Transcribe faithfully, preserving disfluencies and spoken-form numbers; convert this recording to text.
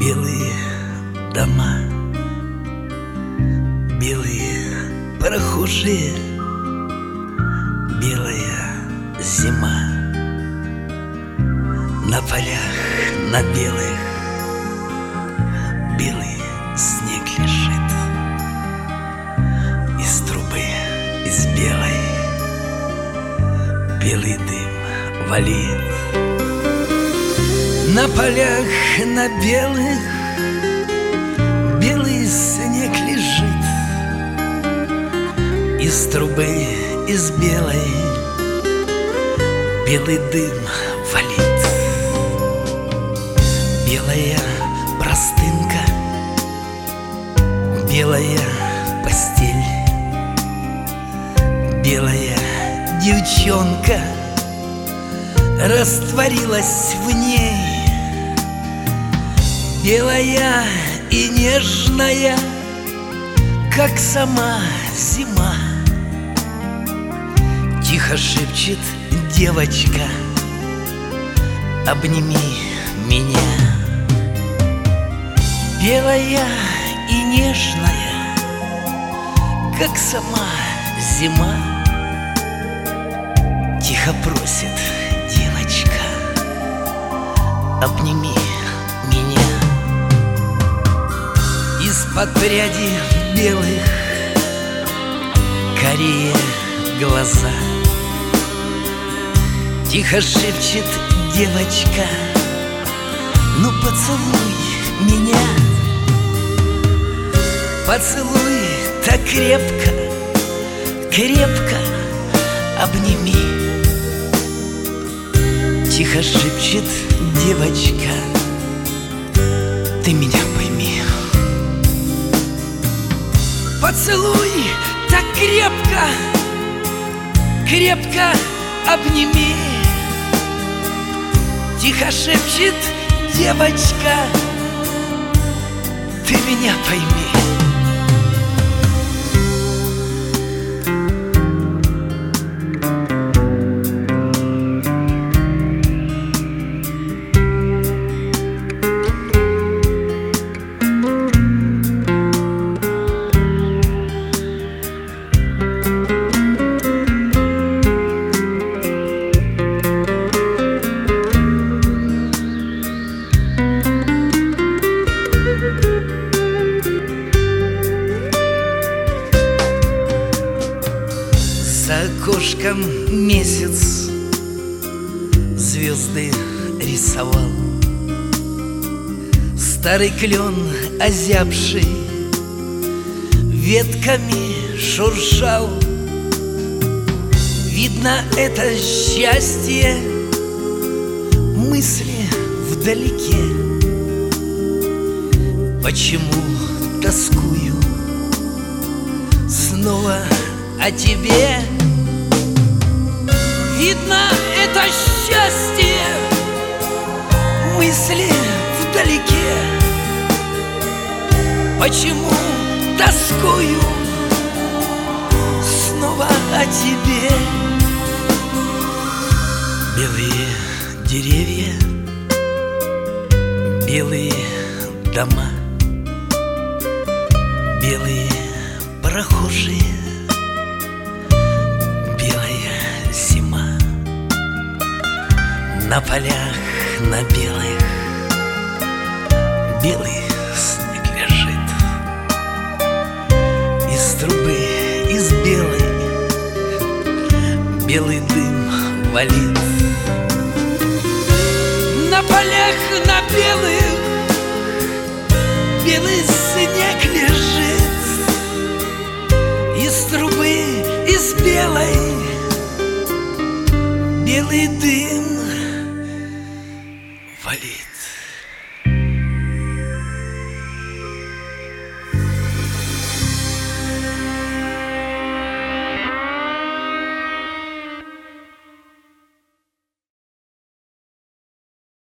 Белые дома, белые прохожие, белая зима. На полях, на белых, белый снег лежит. Из трубы, из белой, белый дым валит. На полях, на белых, белый снег лежит. Из трубы, из белой, белый дым валит. Белая простынка, белая постель, белая девчонка растворилась в ней. Белая и нежная, как сама зима. Тихо шепчет девочка: обними меня. Белая и нежная, как сама зима. Тихо просит девочка: обними меня. Из-под пряди белых карие глаза. Тихо шепчет девочка: ну поцелуй меня. Поцелуй так крепко, крепко обними. Тихо шепчет девочка: ты меня пойми. Поцелуй так крепко, крепко обними. Тихо шепчет девочка: ты меня пойми. За окошком месяц звезды рисовал. Старый клен, озябший, ветками шуршал. Видно, это счастье, мысли вдалеке. Почему тоскую снова о тебе? Видно, это счастье, мысли вдалеке. Почему тоскую снова о тебе? Белые деревья, белые дома, белые прохожие, на полях, на белых, белый снег лежит. Из трубы, из белой, белый дым валит. На полях, на белых, белый снег лежит. Из трубы, из белой, белый дым